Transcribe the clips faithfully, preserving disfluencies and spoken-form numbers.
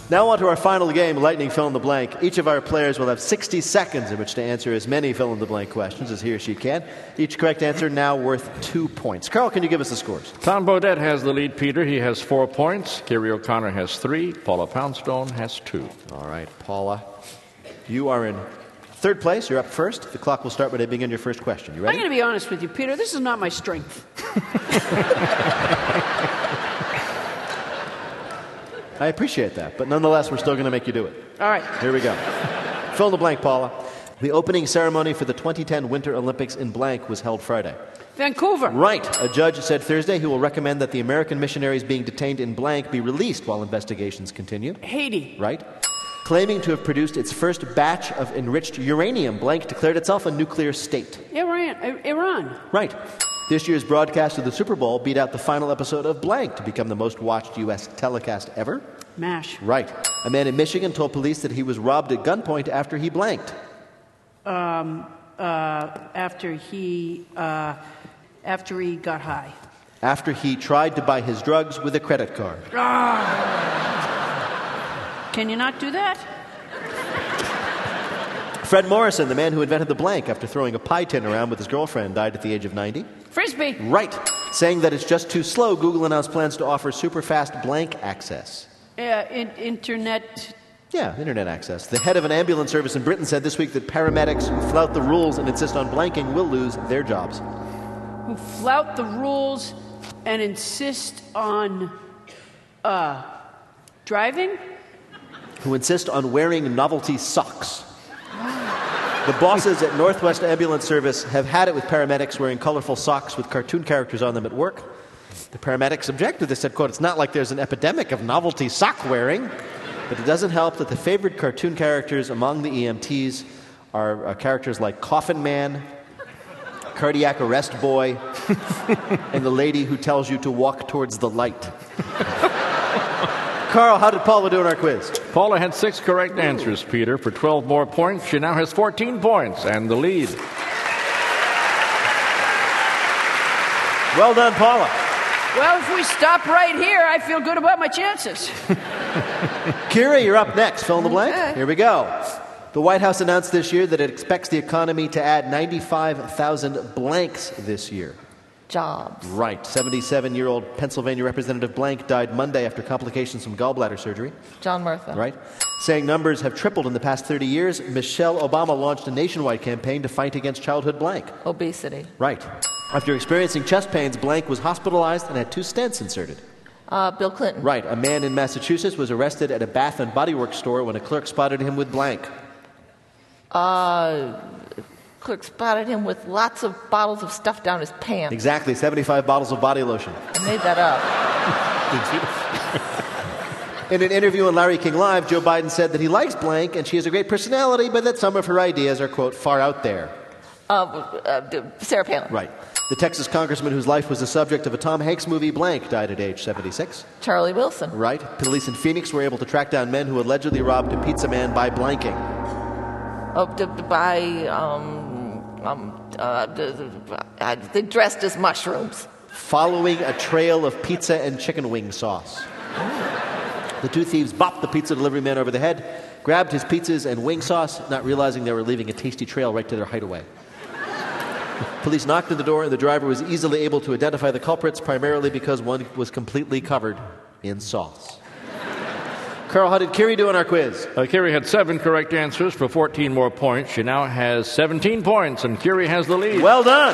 Now on to our final game, Lightning Fill in the Blank. Each of our players will have sixty seconds in which to answer as many fill in the blank questions as he or she can. Each correct answer now worth two points. Carl, can you give us the scores? Tom Bodett has the lead, Peter. He has four points. Kerry O'Connor has three. Paula Poundstone has two. All right, Paula, you are in third place. You're up first. The clock will start when I begin your first question. You ready? I'm going to be honest with you, Peter. This is not my strength. I appreciate that, but nonetheless, we're still going to make you do it. All right. Here we go. Fill in the blank, Paula. The opening ceremony for the twenty ten Winter Olympics in blank was held Friday. Vancouver. Right. A judge said Thursday he will recommend that the American missionaries being detained in blank be released while investigations continue. Haiti. Right. Claiming to have produced its first batch of enriched uranium, blank declared itself a nuclear state. Iran. I- Iran. Right. This year's broadcast of the Super Bowl beat out the final episode of Blank to become the most watched U S telecast ever. MASH. Right. A man in Michigan told police that he was robbed at gunpoint after he blanked. Um, uh, after he, uh, after he got high. After he tried to buy his drugs with a credit card. Ah. Can you not do that? Fred Morrison, the man who invented the blank after throwing a pie tin around with his girlfriend, died at the age of ninety. Frisbee. Right. Saying that it's just too slow, Google announced plans to offer super fast blank access. Uh, in- internet. Yeah, internet access. The head of an ambulance service in Britain said this week that paramedics who flout the rules and insist on blanking will lose their jobs. Who flout the rules and insist on uh, driving? Who insist on wearing novelty socks. The bosses at Northwest Ambulance Service have had it with paramedics wearing colorful socks with cartoon characters on them at work. The paramedics objected. They said, quote, it's not like there's an epidemic of novelty sock wearing. But it doesn't help that the favorite cartoon characters among the E M Ts are uh, characters like Coffin Man, Cardiac Arrest Boy, and the lady who tells you to walk towards the light. Carl, how did Paula do in our quiz? Paula had six correct answers, Peter. For twelve more points, she now has fourteen points and the lead. Well done, Paula. Well, if we stop right here, I feel good about my chances. Kira, you're up next. Fill in the blank. Okay. Here we go. The White House announced this year that it expects the economy to add ninety-five thousand blanks this year. Jobs. Right. seventy-seven-year-old Pennsylvania Representative Blank died Monday after complications from gallbladder surgery. John Murtha. Right. Saying numbers have tripled in the past thirty years, Michelle Obama launched a nationwide campaign to fight against childhood blank. Obesity. Right. After experiencing chest pains, Blank was hospitalized and had two stents inserted. Uh, Bill Clinton. Right. A man in Massachusetts was arrested at a Bath and Body Works store when a clerk spotted him with Blank. Uh, clerk spotted him with lots of bottles of stuff down his pants. Exactly. seventy-five bottles of body lotion. I made that up. In an interview on Larry King Live, Joe Biden said that he likes Blank and she has a great personality, but that some of her ideas are, quote, far out there. Uh, uh, Sarah Palin. Right. The Texas congressman whose life was the subject of a Tom Hanks movie, Blank, died at age seventy-six. Charlie Wilson. Right. Police in Phoenix were able to track down men who allegedly robbed a pizza man by blanking. Oh, d- d- by, um, um, uh, d- d- uh, they dressed as mushrooms. Following a trail of pizza and chicken wing sauce. The two thieves bopped the pizza delivery man over the head, grabbed his pizzas and wing sauce, not realizing they were leaving a tasty trail right to their hideaway. Police knocked on the door, and the driver was easily able to identify the culprits, primarily because one was completely covered in sauce. Carl, how did Kiri do in our quiz? Uh, Kerry had seven correct answers for fourteen more points. She now has seventeen points, and Kerry has the lead. Well done.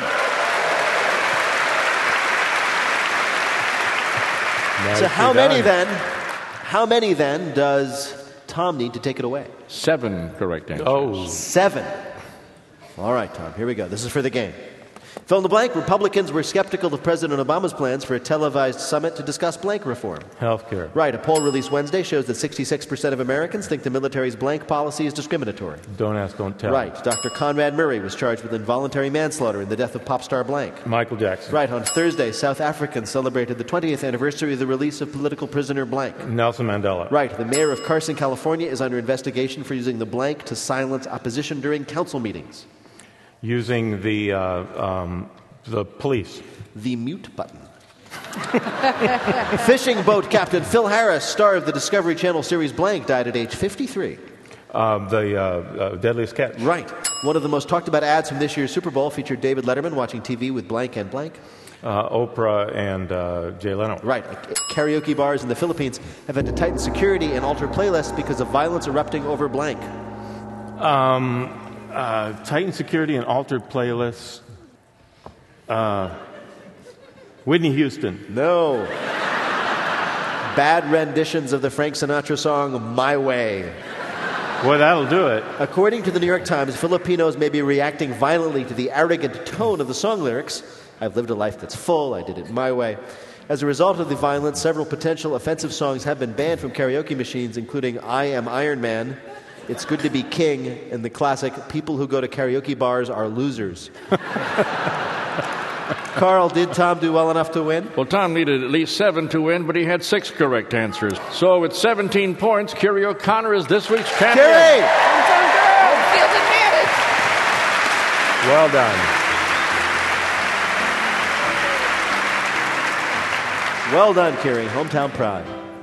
So how many then, how many then does Tom need to take it away? Seven correct answers. Oh. Seven. All right, Tom, here we go. This is for the game. Fill in the blank. Republicans were skeptical of President Obama's plans for a televised summit to discuss blank reform. Healthcare. Right. A poll released Wednesday shows that sixty-six percent of Americans think the military's blank policy is discriminatory. Don't ask, don't tell. Right. Doctor Conrad Murray was charged with involuntary manslaughter in the death of pop star blank. Michael Jackson. Right. On Thursday, South Africans celebrated the twentieth anniversary of the release of political prisoner blank. Nelson Mandela. Right. The mayor of Carson, California is under investigation for using the blank to silence opposition during council meetings. Using the, uh, um, the police. The mute button. Fishing boat captain Phil Harris, star of the Discovery Channel series Blank, died at age fifty-three. Um, the uh, uh, Deadliest Catch. Right. One of the most talked about ads from this year's Super Bowl featured David Letterman watching T V with blank and blank. Uh, Oprah and uh, Jay Leno. Right. Karaoke bars in the Philippines have had to tighten security and alter playlists because of violence erupting over blank. Um, uh, tighten security and altered playlists. Uh, Whitney Houston. No. Bad renditions of the Frank Sinatra song My Way. Boy, that'll do it. According to the New York Times, Filipinos may be reacting violently to the arrogant tone of the song lyrics. I've lived a life that's full, I did it my way. As a result of the violence, several potential offensive songs have been banned from karaoke machines, including I Am Iron Man, It's Good to Be King, and the classic People Who Go to Karaoke Bars Are Losers. Carl, did Tom do well enough to win? Well, Tom needed at least seven to win, but he had six correct answers. So with seventeen points, Kerry O'Connor is this week's champion. Kerry! Field advantage. Well done. Well done, Kerry. Hometown pride.